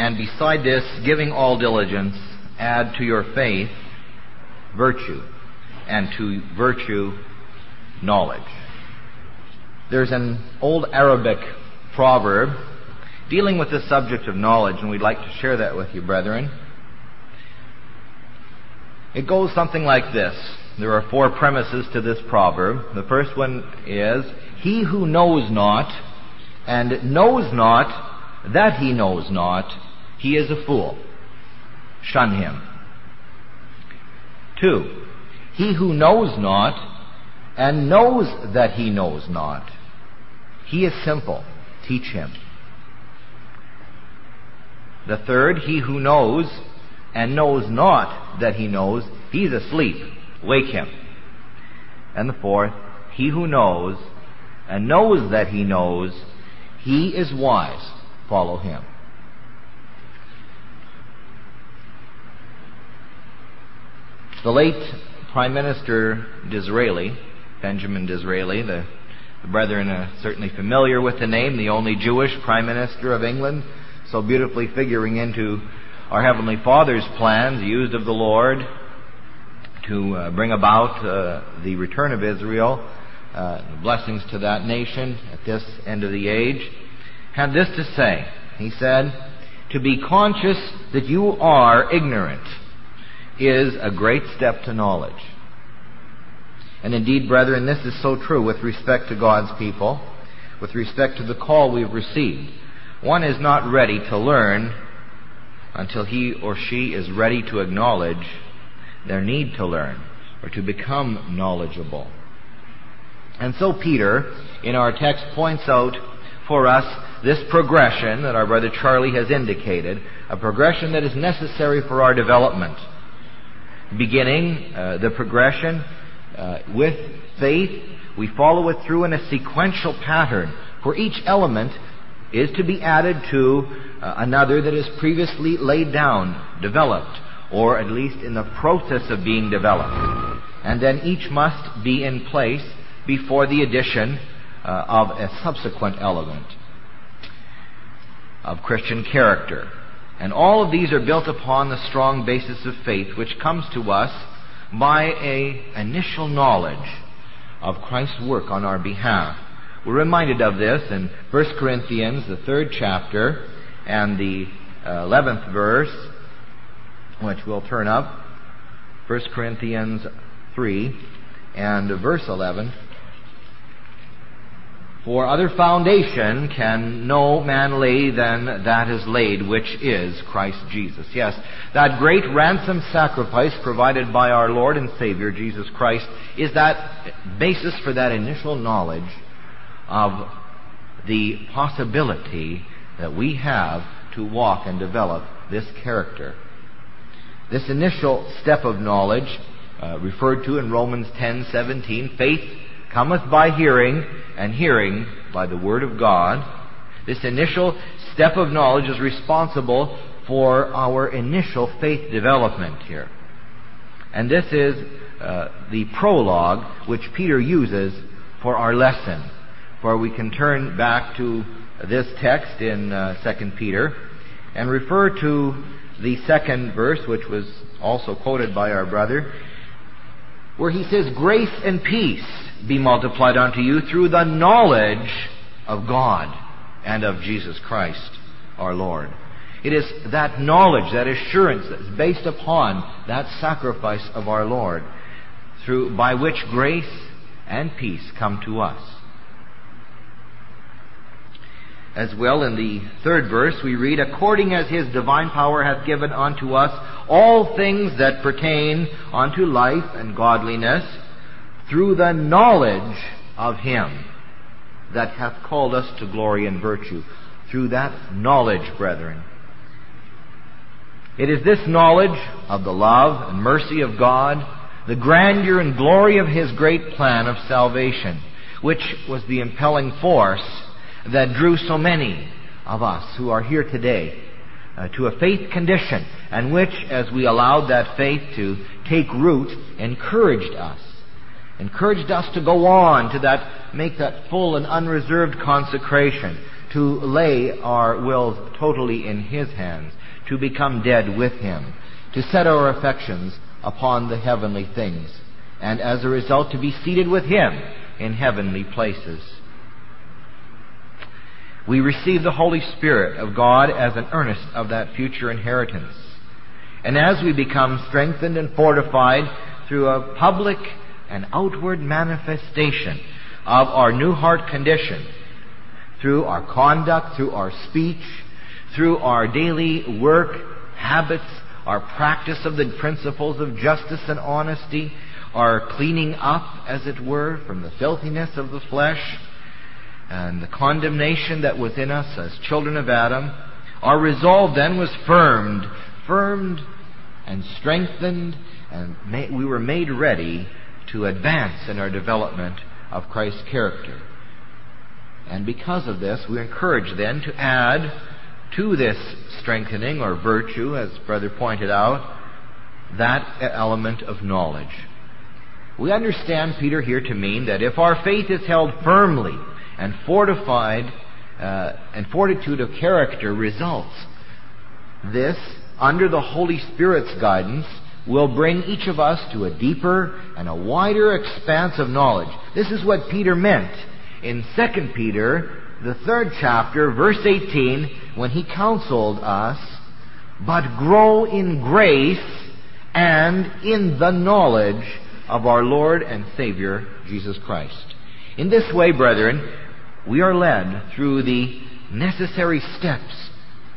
And beside this, giving all diligence, add to your faith virtue, and to virtue knowledge. There's an old Arabic proverb dealing with the subject of knowledge, and we'd like to share that with you, brethren. It goes something like this. There are 4 premises to this proverb. The first one is, he who knows not, and knows not that he knows not, he is a fool. Shun him. 2, he who knows not, and knows that he knows not, he is simple. Teach him. The third, he who knows, and knows not that he knows, he's asleep. Wake him. And the fourth, he who knows, and knows that he knows, he is wise. Follow him. The late Prime Minister Disraeli, Benjamin Disraeli, the brethren are certainly familiar with the name, the only Jewish Prime Minister of England, so beautifully figuring into our Heavenly Father's plans, used of the Lord to bring about the return of Israel, blessings to that nation at this end of the age, had this to say. He said, to be conscious that you are ignorant is a great step to knowledge. And indeed, brethren, this is so true with respect to God's people, with respect to the call we've received. One is not ready to learn until he or she is ready to acknowledge their need to learn or to become knowledgeable. And so Peter, in our text, points out for us this progression that our brother Charlie has indicated, a progression that is necessary for our development. Beginning the progression with faith, we follow it through in a sequential pattern, for each element is to be added to another that is previously laid down, developed, or at least in the process of being developed. And then each must be in place before the addition of a subsequent element of Christian character. And all of these are built upon the strong basis of faith, which comes to us by an initial knowledge of Christ's work on our behalf. We're reminded of this in 1 Corinthians, the 3rd chapter, and the 11th verse, which we'll turn up. 1 Corinthians 3 and verse 11. For other foundation can no man lay than that is laid, which is Christ Jesus. Yes, that great ransom sacrifice provided by our Lord and Savior, Jesus Christ, is that basis for that initial knowledge of the possibility that we have to walk and develop this character. This initial step of knowledge, referred to in Romans 10:17, faith cometh by hearing, and hearing by the Word of God. This initial step of knowledge is responsible for our initial faith development here. And this is the prologue which Peter uses for our lesson. For we can turn back to this text in 2 Peter and refer to the 2nd verse, which was also quoted by our brother, where he says, grace and peace be multiplied unto you through the knowledge of God and of Jesus Christ our Lord. It is that knowledge, that assurance that's based upon that sacrifice of our Lord, by which grace and peace come to us. As well, in the 3rd verse, we read, according as His divine power hath given unto us all things that pertain unto life and godliness, through the knowledge of Him that hath called us to glory and virtue. Through that knowledge, brethren. It is this knowledge of the love and mercy of God, the grandeur and glory of His great plan of salvation, which was the impelling force that drew so many of us who are here today to a faith condition, and which, as we allowed that faith to take root, encouraged us to go on to make that full and unreserved consecration, to lay our wills totally in His hands, to become dead with Him, to set our affections upon the heavenly things, and as a result to be seated with Him in heavenly places. We receive the Holy Spirit of God as an earnest of that future inheritance. And as we become strengthened and fortified through a public and outward manifestation of our new heart condition, through our conduct, through our speech, through our daily work, habits, our practice of the principles of justice and honesty, our cleaning up, as it were, from the filthiness of the flesh, and the condemnation that was in us as children of Adam, our resolve then was firmed and strengthened, and we were made ready to advance in our development of Christ's character. And because of this, we are encouraged then to add to this strengthening or virtue, as Brother pointed out, that element of knowledge. We understand Peter here to mean that if our faith is held firmly and fortified, and fortitude of character results, this, under the Holy Spirit's guidance, will bring each of us to a deeper and a wider expanse of knowledge. This is what Peter meant in 2 Peter, the 3rd chapter, verse 18, when he counseled us, "But grow in grace and in the knowledge of our Lord and Savior, Jesus Christ." In this way, brethren, we are led through the necessary steps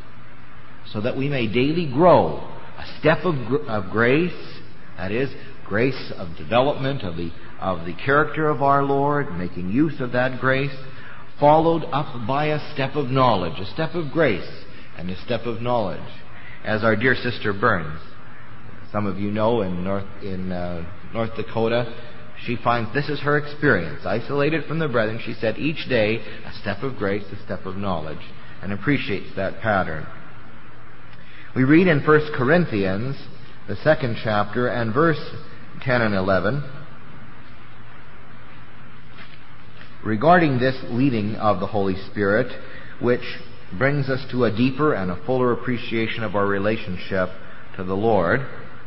so that we may daily grow a step of grace, that is, grace of development of the character of our Lord, making use of that grace, followed up by a step of knowledge, a step of grace and a step of knowledge. As our dear sister Burns, some of you know, in North Dakota, she finds this is her experience. Isolated from the brethren, she said each day a step of grace, a step of knowledge, and appreciates that pattern. We read in 1 Corinthians, the 2nd chapter, and verse 10 and 11, regarding this leading of the Holy Spirit, which brings us to a deeper and a fuller appreciation of our relationship to the Lord.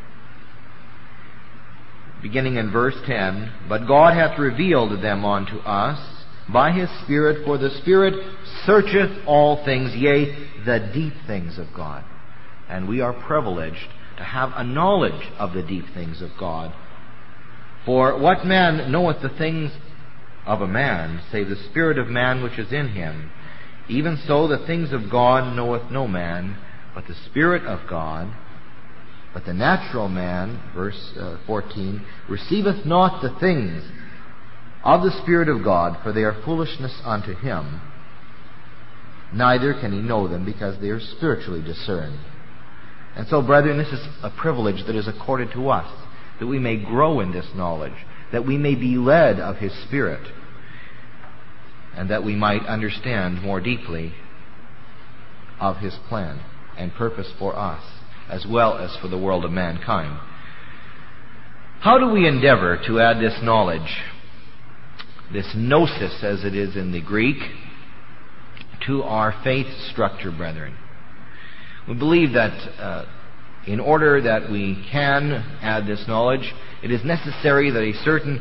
Beginning in verse 10, "But God hath revealed them unto us by His Spirit, for the Spirit searcheth all things, yea, the deep things of God." And we are privileged to have a knowledge of the deep things of God. "For what man knoweth the things of a man, save the spirit of man which is in him? Even so the things of God knoweth no man, but the Spirit of God. But the natural man," verse 14, "receiveth not the things of the Spirit of God, for they are foolishness unto him. Neither can he know them, because they are spiritually discerned." And so, brethren, this is a privilege that is accorded to us, that we may grow in this knowledge, that we may be led of His Spirit, and that we might understand more deeply of His plan and purpose for us, as well as for the world of mankind. How do we endeavor to add this knowledge, this gnosis as it is in the Greek, to our faith structure, brethren? We believe that in order that we can add this knowledge, it is necessary that a certain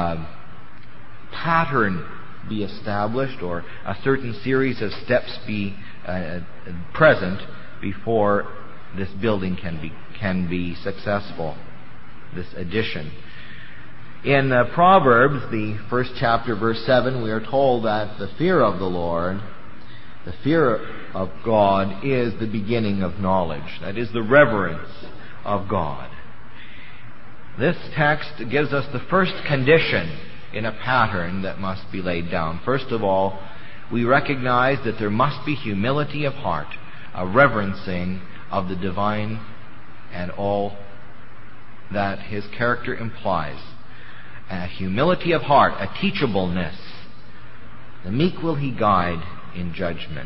pattern be established, or a certain series of steps be present before this building can be successful, this addition. In Proverbs, the 1st chapter, verse 7, we are told that the fear of the Lord, the fear of God, is the beginning of knowledge. That is, the reverence of God. This text gives us the first condition in a pattern that must be laid down. First of all, we recognize that there must be humility of heart, a reverencing of the divine and all that His character implies. A humility of heart, a teachableness. The meek will He guide in judgment.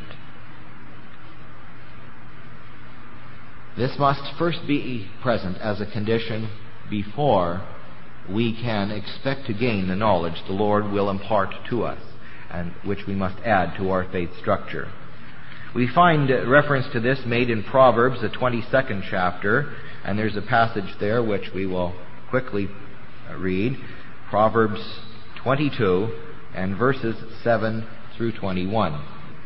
This must first be present as a condition before we can expect to gain the knowledge the Lord will impart to us and which we must add to our faith structure. We find reference to this made in Proverbs, the 22nd chapter, and there's a passage there which we will quickly read. Proverbs 22 and verses 7 through 21.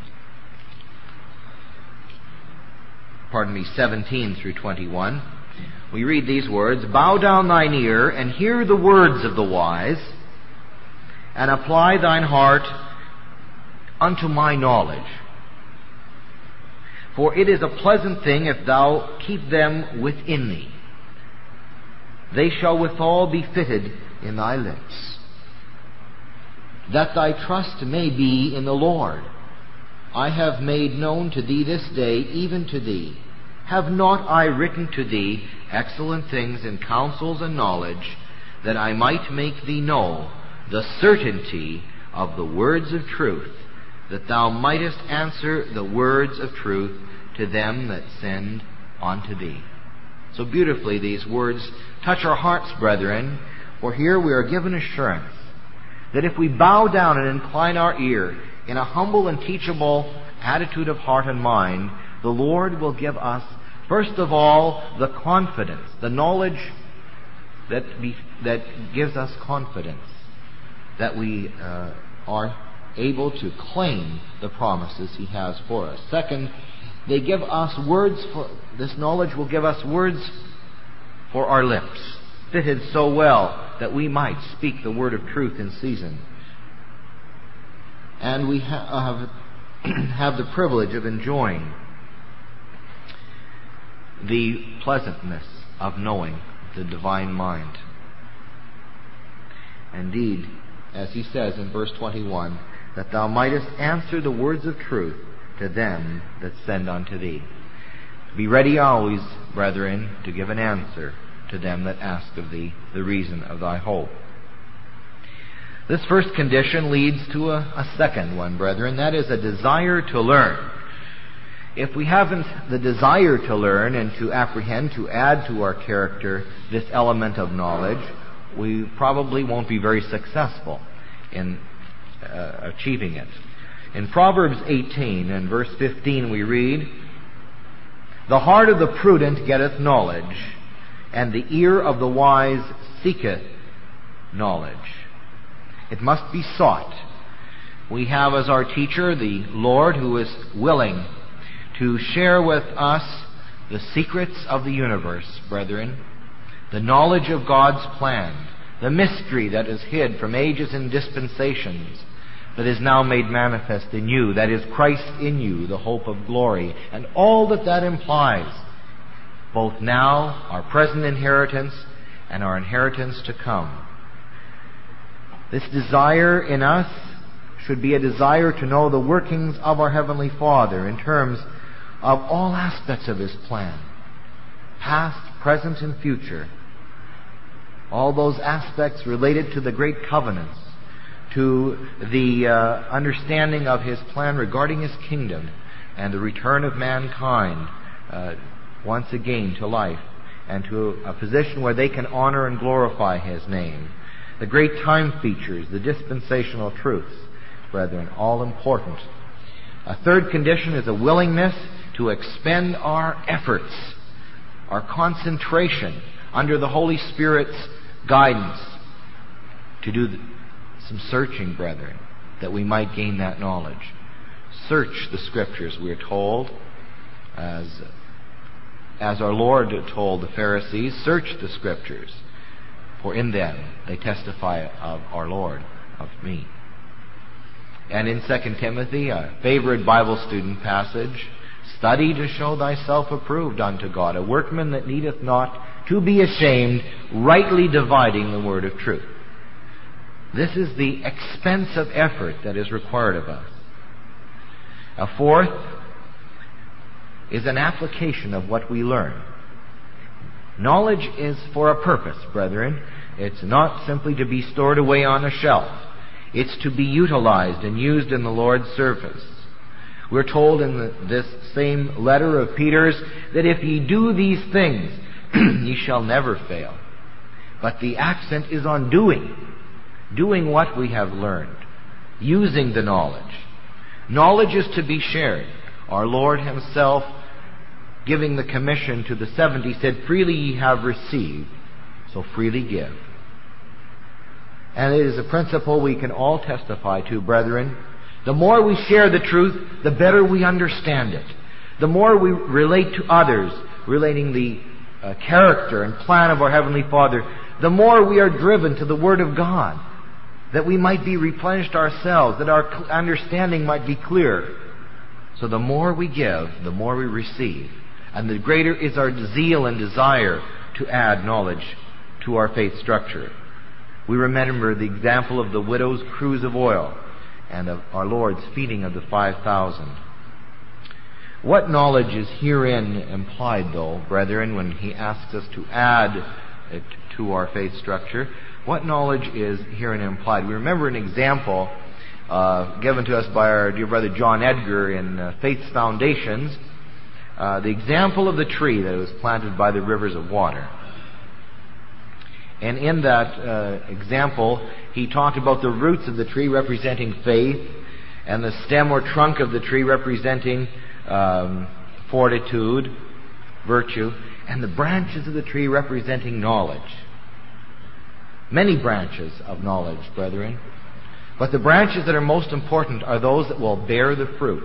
17 through 21. We read these words, "Bow down thine ear, and hear the words of the wise, and apply thine heart unto my knowledge. For it is a pleasant thing if thou keep them within thee. They shall withal be fitted in thy lips. That thy trust may be in the Lord. I have made known to thee this day, even to thee. Have not I written to thee excellent things in counsels and knowledge, that I might make thee know the certainty of the words of truth, that thou mightest answer the words of truth to them that send unto thee." So beautifully these words touch our hearts, brethren, for here we are given assurance that if we bow down and incline our ear in a humble and teachable attitude of heart and mind, the Lord will give us, first of all, the confidence, the knowledge that gives us confidence that we are able to claim the promises He has for us. Second, they give us words this knowledge will give us words for our lips, fitted so well that we might speak the word of truth in season. And we have the privilege of enjoying the pleasantness of knowing the divine mind. Indeed, as he says in verse 21, that thou mightest answer the words of truth to them that send unto thee. Be ready always, brethren, to give an answer to them that ask of thee the reason of thy hope. This first condition leads to a second one, brethren. That is a desire to learn. If we haven't the desire to learn and to apprehend, to add to our character this element of knowledge, we probably won't be very successful in achieving it. In Proverbs 18 and verse 15 we read, "The heart of the prudent getteth knowledge, and the ear of the wise seeketh knowledge." It must be sought. We have as our teacher the Lord, who is willing to share with us the secrets of the universe, brethren, the knowledge of God's plan, the mystery that is hid from ages and dispensations, that is now made manifest in you, that is Christ in you, the hope of glory, and all that implies, both now, our present inheritance, and our inheritance to come. This desire in us should be a desire to know the workings of our Heavenly Father in terms of all aspects of His plan, past, present, and future. All those aspects related to the great covenants, to the understanding of His plan regarding His kingdom and the return of mankind once again to life and to a position where they can honor and glorify His name. The great time features, the dispensational truths, brethren, all important. A third condition is a willingness to expend our efforts, our concentration under the Holy Spirit's guidance to do some searching, brethren, that we might gain that knowledge. Search the Scriptures, we are told, as our Lord told the Pharisees, search the Scriptures, for in them they testify of our Lord, of me. And in 2 Timothy, a favorite Bible student passage, "Study to show thyself approved unto God, a workman that needeth not to be ashamed, rightly dividing the word of truth." This is the expense of effort that is required of us. A fourth is an application of what we learn. Knowledge is for a purpose, brethren. It's not simply to be stored away on a shelf. It's to be utilized and used in the Lord's service. We're told in this same letter of Peter's that if ye do these things, ye shall never fail. But the accent is on doing what we have learned. using the knowledge. Knowledge is to be shared. Our Lord Himself, giving the commission to the 70, said, "Freely ye have received, so freely give." And it is a principle we can all testify to, brethren. The more we share the truth, the better we understand it. The more we relate to others, relating the character and plan of our Heavenly Father, the more we are driven to the Word of God, that we might be replenished ourselves, that our understanding might be clear. So the more we give, the more we receive. And the greater is our zeal and desire to add knowledge to our faith structure. We remember the example of the widow's cruse of oil and of our Lord's feeding of the 5,000. What knowledge is herein implied, though, brethren, when He asks us to add it to our faith structure? What knowledge is herein implied? We remember an example given to us by our dear brother John Edgar in Faith's Foundations, the example of the tree that was planted by the rivers of water. And in that example, he talked about the roots of the tree representing faith, and the stem or trunk of the tree representing fortitude, virtue, and the branches of the tree representing knowledge. Many branches of knowledge, brethren. But the branches that are most important are those that will bear the fruit.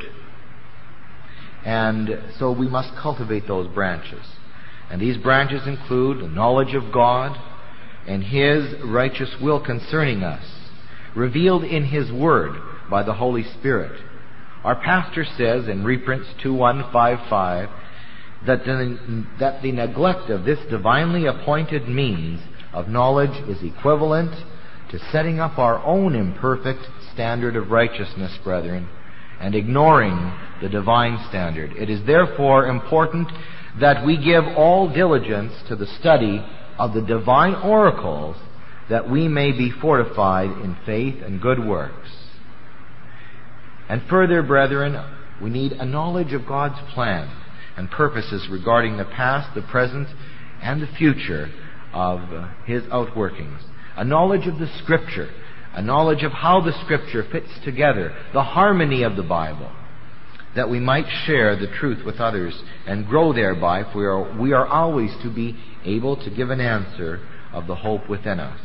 And so we must cultivate those branches. And these branches include the knowledge of God and His righteous will concerning us, revealed in His Word by the Holy Spirit. Our pastor says in Reprints 2155 that the neglect of this divinely appointed means of knowledge is equivalent to setting up our own imperfect standard of righteousness, brethren, and ignoring the divine standard. It is therefore important that we give all diligence to the study of the divine oracles, that we may be fortified in faith and good works. And further, brethren, we need a knowledge of God's plan and purposes regarding the past, the present, and the future of His outworkings. A knowledge of the Scripture, a knowledge of how the Scripture fits together, the harmony of the Bible, that we might share the truth with others and grow thereby, for we are always to be able to give an answer of the hope within us.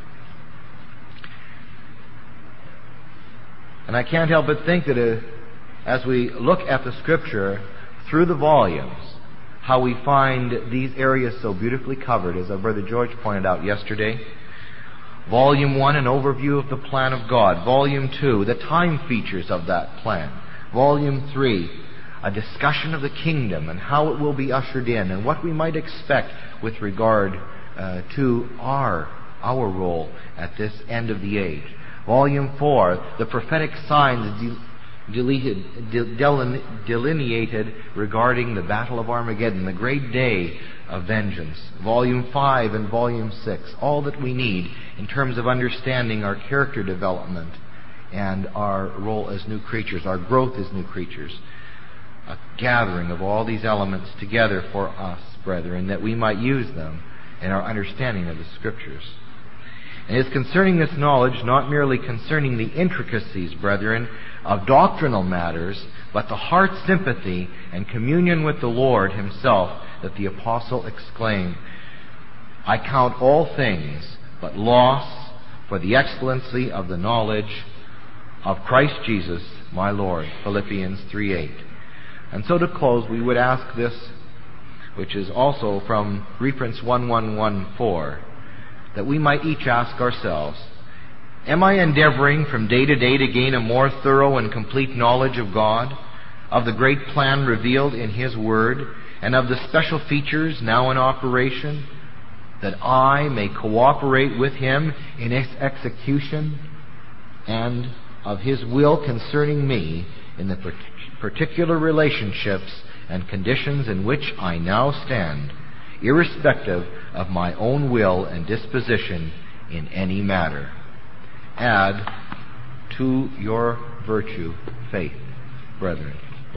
And I can't help but think that as we look at the Scripture through the volumes, how we find these areas so beautifully covered, as our brother George pointed out yesterday. Volume 1, an overview of the plan of God. Volume 2, the time features of that plan. Volume 3, a discussion of the kingdom and how it will be ushered in and what we might expect with regard to our role at this end of the age. Volume 4, the prophetic signs delineated regarding the Battle of Armageddon, the great day of vengeance. Volume 5 and Volume 6, all that we need in terms of understanding our character development and our role as new creatures, our growth as new creatures. A gathering of all these elements together for us, brethren, that we might use them in our understanding of the Scriptures. And it is concerning this knowledge, not merely concerning the intricacies, brethren, of doctrinal matters, but the heart sympathy and communion with the Lord Himself, that the Apostle exclaimed, "I count all things but loss for the excellency of the knowledge of Christ Jesus, my Lord." Philippians 3:8. And so to close, we would ask this, which is also from Reprints 1114, that we might each ask ourselves, am I endeavoring from day to day to gain a more thorough and complete knowledge of God, of the great plan revealed in His Word, and of the special features now in operation, that I may cooperate with Him in its execution, and of His will concerning me in the particular relationships and conditions in which I now stand, irrespective of my own will and disposition in any matter. Add to your virtue faith, brethren.